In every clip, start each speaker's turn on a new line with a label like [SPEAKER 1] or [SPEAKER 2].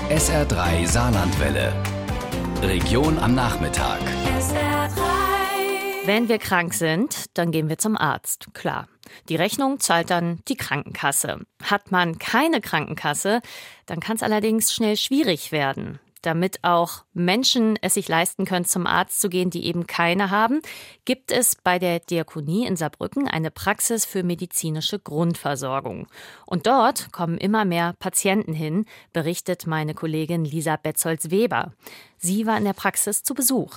[SPEAKER 1] SR3 Saarlandwelle. Region am Nachmittag.
[SPEAKER 2] Wenn wir krank sind, dann gehen wir zum Arzt, klar. Die Rechnung zahlt dann die Krankenkasse. Hat man keine Krankenkasse, dann kann es allerdings schnell schwierig werden. Damit auch Menschen es sich leisten können, zum Arzt zu gehen, die eben keine haben, gibt es bei der Diakonie in Saarbrücken eine Praxis für medizinische Grundversorgung. Und dort kommen immer mehr Patienten hin, berichtet meine Kollegin Lisa Betzold-Weber. Sie war in der Praxis zu Besuch.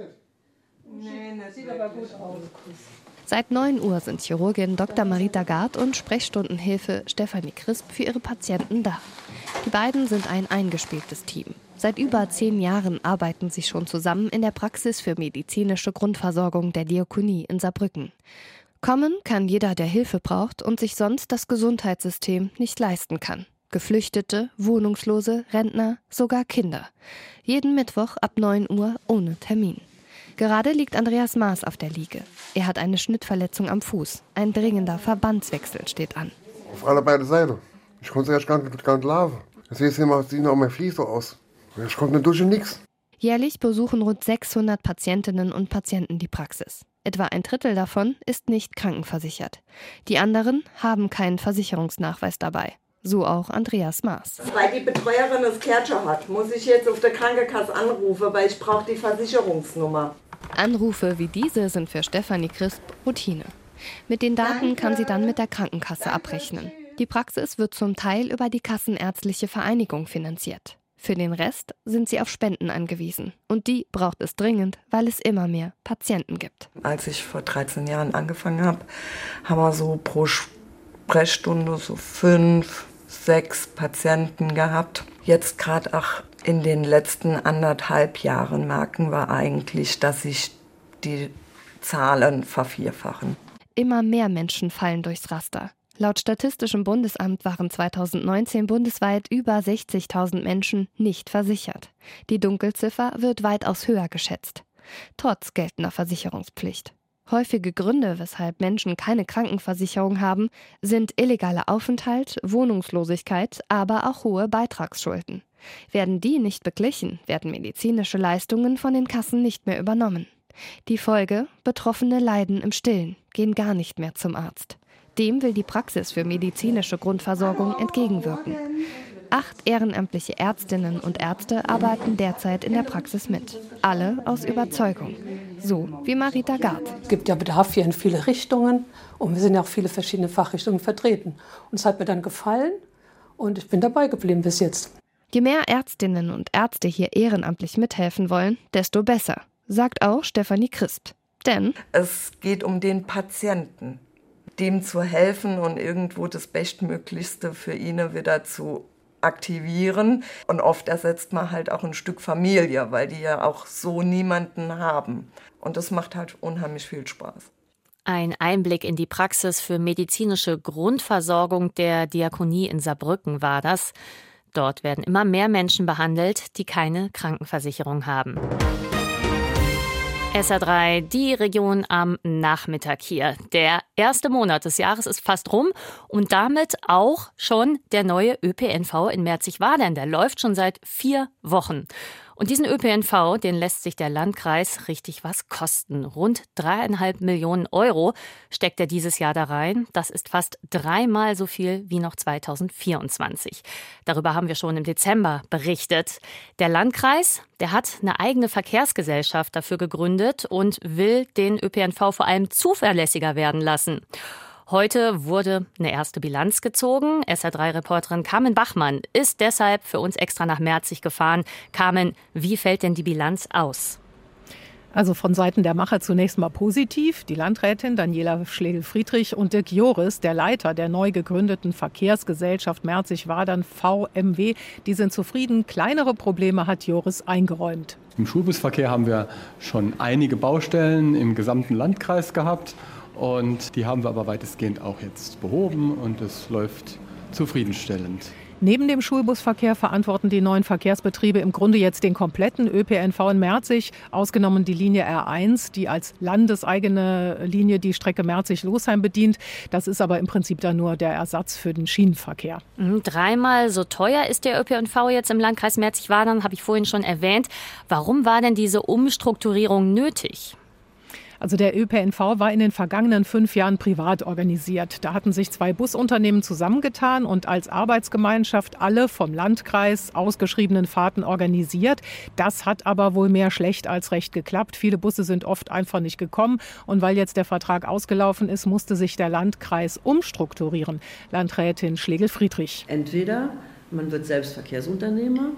[SPEAKER 3] Nee, das sieht aber gut aus.
[SPEAKER 4] Seit 9 Uhr sind Chirurgin Dr. Marita Gard und Sprechstundenhilfe Stefanie Crisp für ihre Patienten da. Die beiden sind ein eingespieltes Team. Seit über 10 Jahren arbeiten sie schon zusammen in der Praxis für medizinische Grundversorgung der Diakonie in Saarbrücken. Kommen kann jeder, der Hilfe braucht und sich sonst das Gesundheitssystem nicht leisten kann. Geflüchtete, Wohnungslose, Rentner, sogar Kinder. Jeden Mittwoch ab 9 Uhr ohne Termin. Gerade liegt Andreas Maas auf der Liege. Er hat eine Schnittverletzung am Fuß. Ein dringender Verbandswechsel steht an.
[SPEAKER 5] Auf alle beide Seiten. Ich konnte erst gar nicht laufen. Das sieht auch mein Vlies so aus. Ich konnte nicht durch nichts.
[SPEAKER 4] Jährlich besuchen rund 600 Patientinnen und Patienten die Praxis. Etwa ein Drittel davon ist nicht krankenversichert. Die anderen haben keinen Versicherungsnachweis dabei. So auch Andreas Maas.
[SPEAKER 3] Weil die Betreuerin das Kärtchen hat, muss ich jetzt auf der Krankenkasse anrufen, weil ich brauche die Versicherungsnummer.
[SPEAKER 4] Anrufe wie diese sind für Stefanie Crisp Routine. Mit den Daten kann sie dann mit der Krankenkasse abrechnen. Die Praxis wird zum Teil über die Kassenärztliche Vereinigung finanziert. Für den Rest sind sie auf Spenden angewiesen. Und die braucht es dringend, weil es immer mehr Patienten gibt.
[SPEAKER 3] Als ich vor 13 Jahren angefangen habe, haben wir so pro Sprechstunde so 5, 6 Patienten gehabt. Jetzt gerade auch in den letzten 1,5 Jahren merken wir eigentlich, dass sich die Zahlen vervierfachen.
[SPEAKER 4] Immer mehr Menschen fallen durchs Raster. Laut Statistischem Bundesamt waren 2019 bundesweit über 60.000 Menschen nicht versichert. Die Dunkelziffer wird weitaus höher geschätzt, trotz geltender Versicherungspflicht. Häufige Gründe, weshalb Menschen keine Krankenversicherung haben, sind illegaler Aufenthalt, Wohnungslosigkeit, aber auch hohe Beitragsschulden. Werden die nicht beglichen, werden medizinische Leistungen von den Kassen nicht mehr übernommen. Die Folge: Betroffene leiden im Stillen, gehen gar nicht mehr zum Arzt. Dem will die Praxis für medizinische Grundversorgung entgegenwirken. 8 ehrenamtliche Ärztinnen und Ärzte arbeiten derzeit in der Praxis mit. Alle aus Überzeugung. So wie Marita Gard.
[SPEAKER 6] Es gibt ja Bedarf hier in viele Richtungen und wir sind ja auch viele verschiedene Fachrichtungen vertreten. Und es hat mir dann gefallen und ich bin dabei geblieben bis jetzt.
[SPEAKER 4] Je mehr Ärztinnen und Ärzte hier ehrenamtlich mithelfen wollen, desto besser, sagt auch Stefanie Crisp. Denn
[SPEAKER 3] es geht um den Patienten, dem zu helfen und irgendwo das Bestmöglichste für ihn wieder zu aktivieren. Und oft ersetzt man halt auch ein Stück Familie, weil die ja auch so niemanden haben. Und das macht halt unheimlich viel Spaß.
[SPEAKER 2] Ein Einblick in die Praxis für medizinische Grundversorgung der Diakonie in Saarbrücken war das. Dort werden immer mehr Menschen behandelt, die keine Krankenversicherung haben. SR3, die Region am Nachmittag hier. Der erste Monat des Jahres ist fast rum und damit auch schon der neue ÖPNV in Merzig-Wadern. Der läuft schon seit 4 Wochen. Und diesen ÖPNV, den lässt sich der Landkreis richtig was kosten. Rund 3,5 Millionen Euro steckt er dieses Jahr da rein. Das ist fast 3-mal so viel wie noch 2024. Darüber haben wir schon im Dezember berichtet. Der Landkreis, der hat eine eigene Verkehrsgesellschaft dafür gegründet und will den ÖPNV vor allem zuverlässiger werden lassen. Heute wurde eine erste Bilanz gezogen. SR3-Reporterin Carmen Bachmann ist deshalb für uns extra nach Merzig gefahren. Carmen, wie fällt denn die Bilanz aus?
[SPEAKER 7] Also von Seiten der Macher zunächst mal positiv. Die Landrätin Daniela Schlegel-Friedrich und Dirk Joris, der Leiter der neu gegründeten Verkehrsgesellschaft Merzig-Wadern VMW, die sind zufrieden. Kleinere Probleme hat Joris eingeräumt.
[SPEAKER 8] Im Schulbusverkehr haben wir schon einige Baustellen im gesamten Landkreis gehabt. Und die haben wir aber weitestgehend auch jetzt behoben und es läuft zufriedenstellend.
[SPEAKER 7] Neben dem Schulbusverkehr verantworten die neuen Verkehrsbetriebe im Grunde jetzt den kompletten ÖPNV in Merzig, ausgenommen die Linie R1, die als landeseigene Linie die Strecke Merzig-Losheim bedient. Das ist aber im Prinzip dann nur der Ersatz für den Schienenverkehr.
[SPEAKER 2] 3-mal so teuer ist der ÖPNV jetzt im Landkreis Merzig-Wadern, habe ich vorhin schon erwähnt. Warum war denn diese Umstrukturierung nötig?
[SPEAKER 7] Also der ÖPNV war in den vergangenen 5 Jahren privat organisiert. Da hatten sich 2 Busunternehmen zusammengetan und als Arbeitsgemeinschaft alle vom Landkreis ausgeschriebenen Fahrten organisiert. Das hat aber wohl mehr schlecht als recht geklappt. Viele Busse sind oft einfach nicht gekommen. Und weil jetzt der Vertrag ausgelaufen ist, musste sich der Landkreis umstrukturieren. Landrätin Schlegel-Friedrich.
[SPEAKER 9] Entweder man wird selbst Verkehrsunternehmer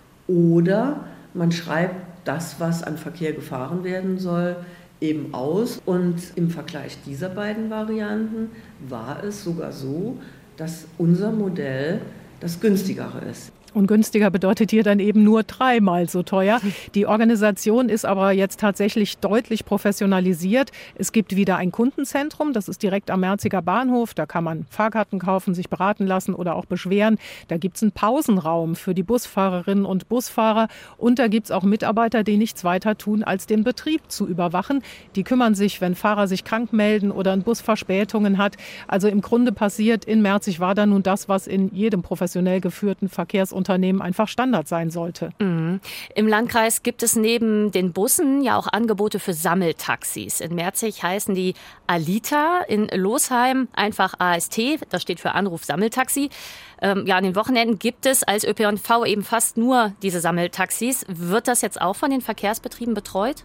[SPEAKER 9] oder man schreibt das, was an Verkehr gefahren werden soll, eben aus. Und im Vergleich dieser beiden Varianten war es sogar so, dass unser Modell das günstigere ist.
[SPEAKER 7] Und günstiger bedeutet hier dann eben nur 3-mal so teuer. Die Organisation ist aber jetzt tatsächlich deutlich professionalisiert. Es gibt wieder ein Kundenzentrum, das ist direkt am Merziger Bahnhof. Da kann man Fahrkarten kaufen, sich beraten lassen oder auch beschweren. Da gibt es einen Pausenraum für die Busfahrerinnen und Busfahrer. Und da gibt es auch Mitarbeiter, die nichts weiter tun, als den Betrieb zu überwachen. Die kümmern sich, wenn Fahrer sich krank melden oder ein Bus Verspätungen hat. Also im Grunde passiert in Merzig-Wadern nun das, was in jedem professionell geführten Verkehrsunternehmen einfach Standard sein sollte.
[SPEAKER 2] Mhm. Im Landkreis gibt es neben den Bussen ja auch Angebote für Sammeltaxis. In Merzig heißen die Alita, in Losheim einfach AST, das steht für Anruf Sammeltaxi. An den Wochenenden gibt es als ÖPNV eben fast nur diese Sammeltaxis. Wird das jetzt auch von den Verkehrsbetrieben betreut?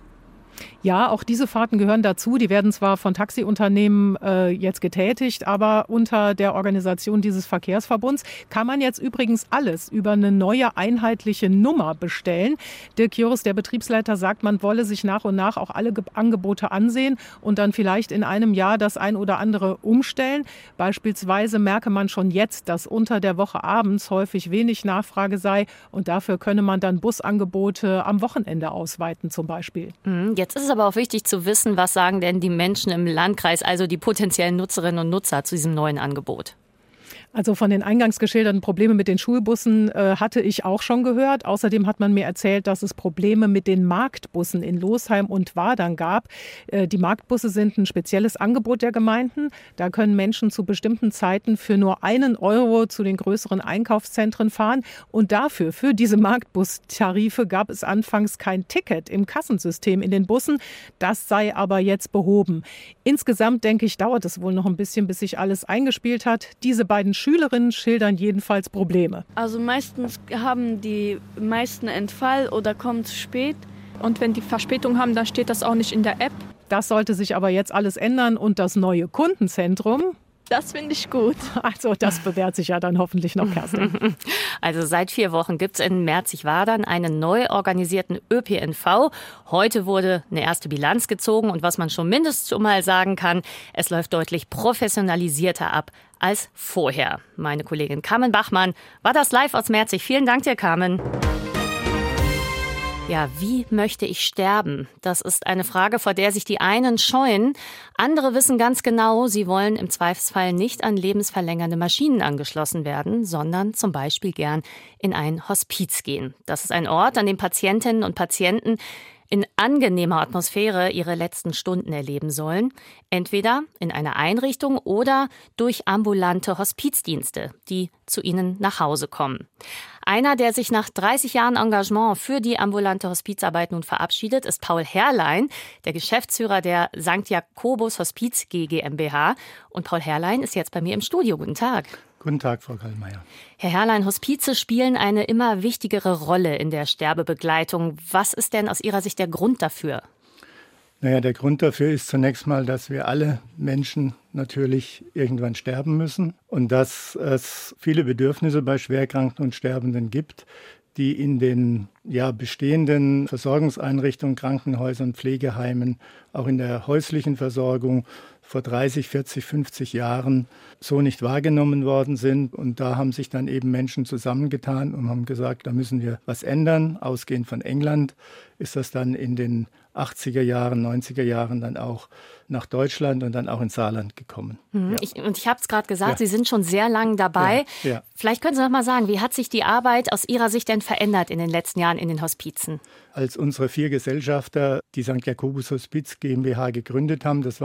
[SPEAKER 7] Ja, auch diese Fahrten gehören dazu. Die werden zwar von Taxiunternehmen jetzt getätigt, aber unter der Organisation dieses Verkehrsverbunds kann man jetzt übrigens alles über eine neue einheitliche Nummer bestellen. Dirk Joris, der Betriebsleiter, sagt, man wolle sich nach und nach auch alle Angebote ansehen und dann vielleicht in einem Jahr das ein oder andere umstellen. Beispielsweise merke man schon jetzt, dass unter der Woche abends häufig wenig Nachfrage sei und dafür könne man dann Busangebote am Wochenende ausweiten zum Beispiel.
[SPEAKER 2] Jetzt ist es aber auch wichtig zu wissen, was sagen denn die Menschen im Landkreis, also die potenziellen Nutzerinnen und Nutzer zu diesem neuen Angebot?
[SPEAKER 7] Also von den eingangs geschilderten Problemen mit den Schulbussen hatte ich auch schon gehört. Außerdem hat man mir erzählt, dass es Probleme mit den Marktbussen in Losheim und Wadern gab. Die Marktbusse sind ein spezielles Angebot der Gemeinden. Da können Menschen zu bestimmten Zeiten für nur 1 Euro zu den größeren Einkaufszentren fahren. Und dafür, für diese Marktbustarife, gab es anfangs kein Ticket im Kassensystem in den Bussen. Das sei aber jetzt behoben. Insgesamt, denke ich, dauert es wohl noch ein bisschen, bis sich alles eingespielt hat. Diese beiden Schülerinnen schildern jedenfalls Probleme.
[SPEAKER 10] Also meistens haben die meisten Entfall oder kommen zu spät.
[SPEAKER 11] Und wenn die Verspätung haben, dann steht das auch nicht in der App.
[SPEAKER 7] Das sollte sich aber jetzt alles ändern und das neue Kundenzentrum,
[SPEAKER 11] das finde ich gut.
[SPEAKER 7] Also das bewährt sich ja dann hoffentlich noch, Kerstin.
[SPEAKER 2] Also seit 4 Wochen gibt es in Merzig-Wadern einen neu organisierten ÖPNV. Heute wurde eine erste Bilanz gezogen und was man schon mindestens schon mal sagen kann, es läuft deutlich professionalisierter ab als vorher. Meine Kollegin Carmen Bachmann war das live aus Merzig. Vielen Dank dir, Carmen. Ja, wie möchte ich sterben? Das ist eine Frage, vor der sich die einen scheuen. Andere wissen ganz genau, sie wollen im Zweifelsfall nicht an lebensverlängernde Maschinen angeschlossen werden, sondern zum Beispiel gern in ein Hospiz gehen. Das ist ein Ort, an dem Patientinnen und Patienten in angenehmer Atmosphäre ihre letzten Stunden erleben sollen. Entweder in einer Einrichtung oder durch ambulante Hospizdienste, die zu ihnen nach Hause kommen. Einer, der sich nach 30 Jahren Engagement für die ambulante Hospizarbeit nun verabschiedet, ist Paul Herrlein, der Geschäftsführer der St. Jakobus Hospiz GmbH. Und Paul Herrlein ist jetzt bei mir im Studio. Guten Tag.
[SPEAKER 12] Guten Tag, Frau Kallmeier.
[SPEAKER 2] Herr Herrlein, Hospize spielen eine immer wichtigere Rolle in der Sterbebegleitung. Was ist denn aus Ihrer Sicht der Grund dafür?
[SPEAKER 12] Naja, der Grund dafür ist zunächst mal, dass wir alle Menschen natürlich irgendwann sterben müssen und dass es viele Bedürfnisse bei Schwerkranken und Sterbenden gibt, die in den bestehenden Versorgungseinrichtungen, Krankenhäusern, Pflegeheimen, auch in der häuslichen Versorgung vor 30, 40, 50 Jahren so nicht wahrgenommen worden sind. Und da haben sich dann eben Menschen zusammengetan und haben gesagt, da müssen wir was ändern. Ausgehend von England ist das dann in den 80er Jahren, 90er Jahren dann auch nach Deutschland und dann auch ins Saarland gekommen.
[SPEAKER 2] Ja. Ich habe es gerade gesagt, Sie sind schon sehr lang dabei.
[SPEAKER 12] Ja.
[SPEAKER 2] Vielleicht können Sie noch mal sagen, wie hat sich die Arbeit aus Ihrer Sicht denn verändert in den letzten Jahren in den Hospizen?
[SPEAKER 12] Als unsere 4 Gesellschafter die St. Jakobus Hospiz GmbH gegründet haben, das war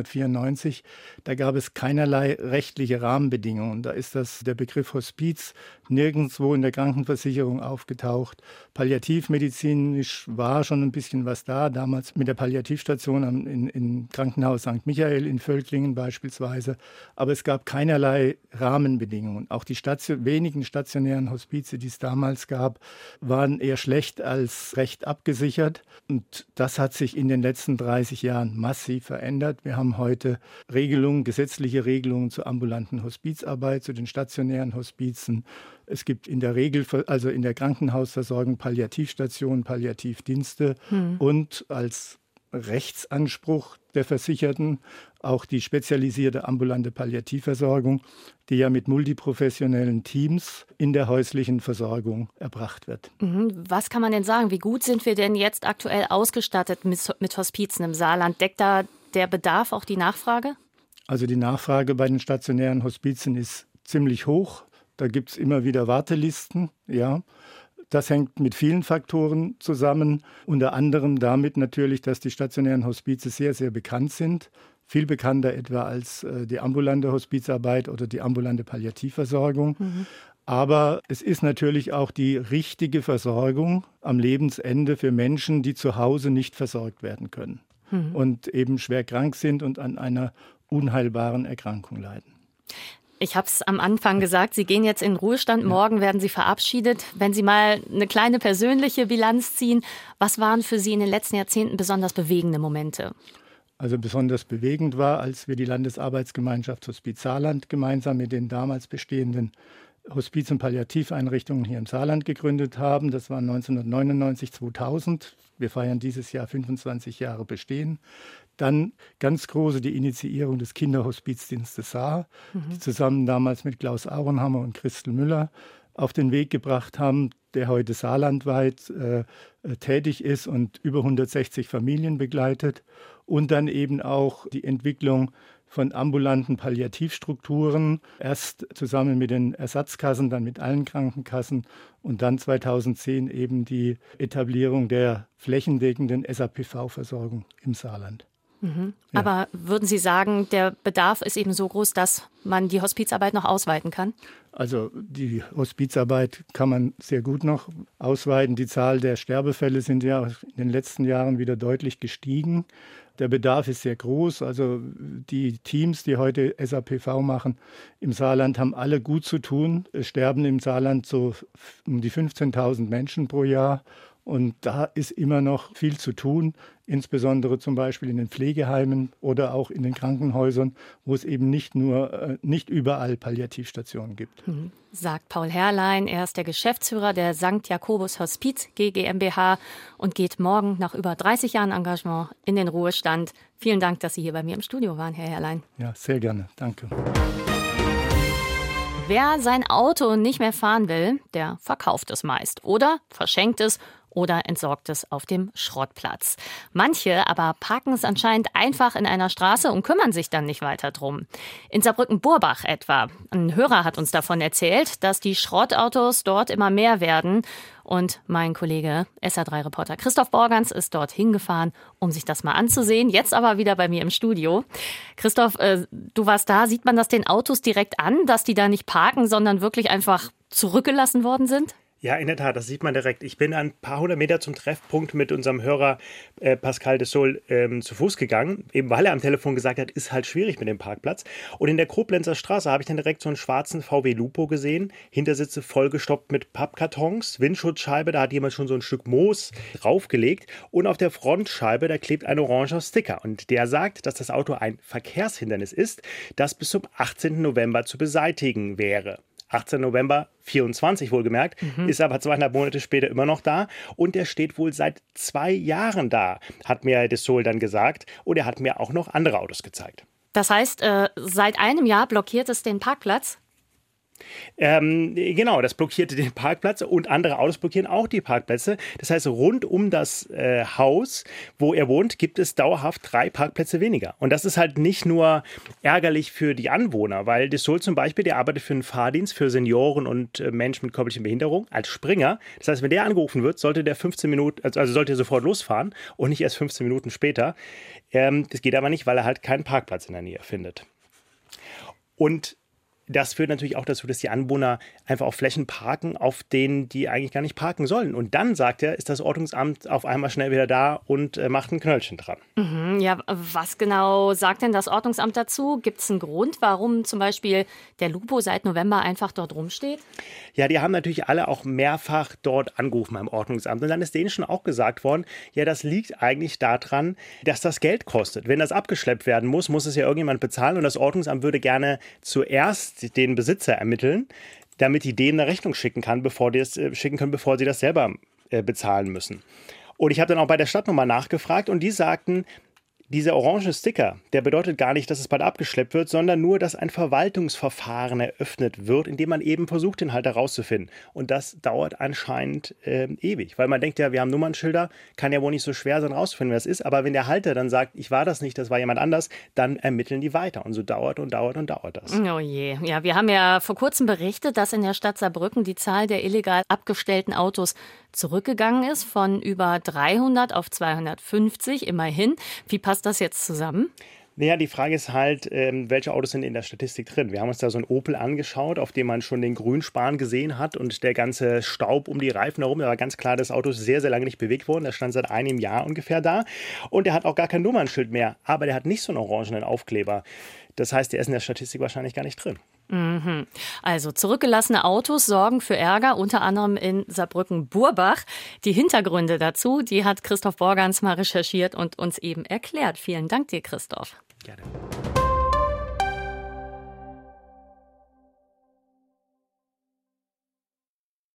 [SPEAKER 12] 1994, da gab es keinerlei rechtliche Rahmenbedingungen. Da ist der Begriff Hospiz nirgendwo in der Krankenversicherung aufgetaucht. Palliativmedizinisch war schon ein bisschen was da, damals mit der Palliativstation im Krankenhaus St. Michael in Völklingen beispielsweise. Aber es gab keinerlei Rahmenbedingungen. Auch die wenigen stationären Hospize, die es damals gab, waren eher schlecht als recht abgesichert. Und das hat sich in den letzten 30 Jahren massiv verändert. Wir haben heute gesetzliche Regelungen zur ambulanten Hospizarbeit, zu den stationären Hospizen. Es gibt in der Regel, also in der Krankenhausversorgung, Palliativstationen, Palliativdienste und als Rechtsanspruch der Versicherten auch die spezialisierte ambulante Palliativversorgung, die ja mit multiprofessionellen Teams in der häuslichen Versorgung erbracht wird.
[SPEAKER 2] Was kann man denn sagen? Wie gut sind wir denn jetzt aktuell ausgestattet mit Hospizen im Saarland? Deckt da der Bedarf auch die Nachfrage?
[SPEAKER 12] Also die Nachfrage bei den stationären Hospizen ist ziemlich hoch. Da gibt es immer wieder Wartelisten, ja. Das hängt mit vielen Faktoren zusammen, unter anderem damit natürlich, dass die stationären Hospize sehr, sehr bekannt sind. Viel bekannter etwa als die ambulante Hospizarbeit oder die ambulante Palliativversorgung. Aber es ist natürlich auch die richtige Versorgung am Lebensende für Menschen, die zu Hause nicht versorgt werden können und eben schwer krank sind und an einer unheilbaren Erkrankung leiden.
[SPEAKER 2] Ich habe es am Anfang gesagt, Sie gehen jetzt in den Ruhestand, morgen werden Sie verabschiedet. Wenn Sie mal eine kleine persönliche Bilanz ziehen, was waren für Sie in den letzten Jahrzehnten besonders bewegende Momente?
[SPEAKER 12] Also besonders bewegend war, als wir die Landesarbeitsgemeinschaft Hospiz Saarland gemeinsam mit den damals bestehenden Hospiz- und Palliativeinrichtungen hier im Saarland gegründet haben. Das war 1999, 2000. Wir feiern dieses Jahr 25 Jahre Bestehen. Dann ganz große die Initiierung des Kinderhospizdienstes Saar, die zusammen damals mit Klaus Aurenhammer und Christel Müller auf den Weg gebracht haben, der heute saarlandweit tätig ist und über 160 Familien begleitet. Und dann eben auch die Entwicklung von ambulanten Palliativstrukturen, erst zusammen mit den Ersatzkassen, dann mit allen Krankenkassen und dann 2010 eben die Etablierung der flächendeckenden SAPV-Versorgung im Saarland.
[SPEAKER 2] Ja. Aber würden Sie sagen, der Bedarf ist eben so groß, dass man die Hospizarbeit noch ausweiten kann?
[SPEAKER 12] Also die Hospizarbeit kann man sehr gut noch ausweiten. Die Zahl der Sterbefälle sind ja in den letzten Jahren wieder deutlich gestiegen. Der Bedarf ist sehr groß. Also die Teams, die heute SAPV machen im Saarland, haben alle gut zu tun. Es sterben im Saarland so um die 15.000 Menschen pro Jahr. Und da ist immer noch viel zu tun, insbesondere zum Beispiel in den Pflegeheimen oder auch in den Krankenhäusern, wo es eben nicht überall Palliativstationen gibt.
[SPEAKER 2] Sagt Paul Herrlein, er ist der Geschäftsführer der St. Jakobus Hospiz GmbH und geht morgen nach über 30 Jahren Engagement in den Ruhestand. Vielen Dank, dass Sie hier bei mir im Studio waren, Herr Herrlein.
[SPEAKER 12] Ja, sehr gerne. Danke.
[SPEAKER 2] Wer sein Auto nicht mehr fahren will, der verkauft es meist oder verschenkt es oder entsorgt es auf dem Schrottplatz. Manche aber parken es anscheinend einfach in einer Straße und kümmern sich dann nicht weiter drum. In Saarbrücken-Burbach etwa. Ein Hörer hat uns davon erzählt, dass die Schrottautos dort immer mehr werden. Und mein Kollege SA3-Reporter Christoph Borgans ist dort hingefahren, um sich das mal anzusehen. Jetzt aber wieder bei mir im Studio. Christoph, du warst da. Sieht man das den Autos direkt an, dass die da nicht parken, sondern wirklich einfach zurückgelassen worden sind?
[SPEAKER 13] Ja, in der Tat, das sieht man direkt. Ich bin ein paar hundert Meter zum Treffpunkt mit unserem Hörer Pascal Dessol zu Fuß gegangen, eben weil er am Telefon gesagt hat, ist halt schwierig mit dem Parkplatz. Und in der Koblenzer Straße habe ich dann direkt so einen schwarzen VW Lupo gesehen, Hintersitze vollgestopft mit Pappkartons, Windschutzscheibe, da hat jemand schon so ein Stück Moos draufgelegt und auf der Frontscheibe, da klebt ein oranger Sticker und der sagt, dass das Auto ein Verkehrshindernis ist, das bis zum 18. November zu beseitigen wäre. 18. November 24 wohlgemerkt, ist aber 2,5 Monate später immer noch da und der steht wohl seit 2 Jahren da, hat mir Dessol dann gesagt und er hat mir auch noch andere Autos gezeigt.
[SPEAKER 2] Das heißt, seit einem Jahr blockiert es den Parkplatz?
[SPEAKER 13] Genau, das blockierte den Parkplatz und andere Autos blockieren auch die Parkplätze. Das heißt, rund um das Haus, wo er wohnt, gibt es dauerhaft 3 Parkplätze weniger. Und das ist halt nicht nur ärgerlich für die Anwohner, weil Desaulles zum Beispiel, der arbeitet für einen Fahrdienst für Senioren und Menschen mit körperlicher Behinderung als Springer. Das heißt, wenn der angerufen wird, sollte der 15 Minuten, also sollte er sofort losfahren und nicht erst 15 Minuten später. Das geht aber nicht, weil er halt keinen Parkplatz in der Nähe findet. Und das führt natürlich auch dazu, dass die Anwohner einfach auf Flächen parken, auf denen die eigentlich gar nicht parken sollen. Und dann, sagt er, ist das Ordnungsamt auf einmal schnell wieder da und macht ein Knöllchen dran.
[SPEAKER 2] Ja, was genau sagt denn das Ordnungsamt dazu? Gibt es einen Grund, warum zum Beispiel der Lupo seit November einfach dort rumsteht?
[SPEAKER 13] Ja, die haben natürlich alle auch mehrfach dort angerufen beim Ordnungsamt. Und dann ist denen schon auch gesagt worden, ja, das liegt eigentlich daran, dass das Geld kostet. Wenn das abgeschleppt werden muss, muss es ja irgendjemand bezahlen. Und das Ordnungsamt würde gerne zuerst den Besitzer ermitteln, damit die denen eine Rechnung schicken können, bevor sie das selber bezahlen müssen. Und ich habe dann auch bei der Stadt nochmal nachgefragt und die sagten, dieser orange Sticker, der bedeutet gar nicht, dass es bald abgeschleppt wird, sondern nur, dass ein Verwaltungsverfahren eröffnet wird, in dem man eben versucht, den Halter rauszufinden. Und das dauert anscheinend ewig, weil man denkt ja, wir haben Nummernschilder, kann ja wohl nicht so schwer sein, rauszufinden, wer es ist. Aber wenn der Halter dann sagt, ich war das nicht, das war jemand anders, dann ermitteln die weiter. Und so dauert das.
[SPEAKER 2] Oh je. Ja, wir haben ja vor kurzem berichtet, dass in der Stadt Saarbrücken die Zahl der illegal abgestellten Autos zurückgegangen ist, von über 300 auf 250, immerhin. Wie passt das jetzt zusammen?
[SPEAKER 13] Naja, die Frage ist halt, welche Autos sind in der Statistik drin? Wir haben uns da so einen Opel angeschaut, auf dem man schon den Grünspan gesehen hat und der ganze Staub um die Reifen herum. Da war ganz klar, das Auto ist sehr, sehr lange nicht bewegt worden. Das stand seit einem Jahr ungefähr da. Und der hat auch gar kein Nummernschild mehr. Aber der hat nicht so einen orangenen Aufkleber. Das heißt, der ist in der Statistik wahrscheinlich gar nicht drin.
[SPEAKER 2] Also zurückgelassene Autos sorgen für Ärger, unter anderem in Saarbrücken-Burbach. Die Hintergründe dazu, die hat Christoph Borgans mal recherchiert und uns eben erklärt. Vielen Dank dir, Christoph.
[SPEAKER 13] Gerne.